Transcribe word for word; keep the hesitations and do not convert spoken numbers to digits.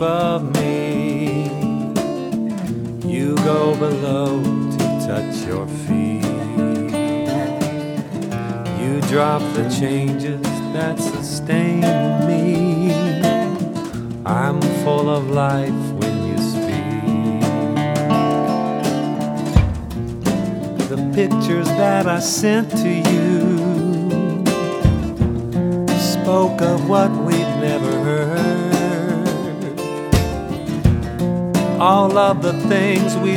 above me. You go below to touch your feet. You drop the changes that sustain me. I'm full of life when you speak. The pictures that I sent to you spoke of what we've never heard. All of the things we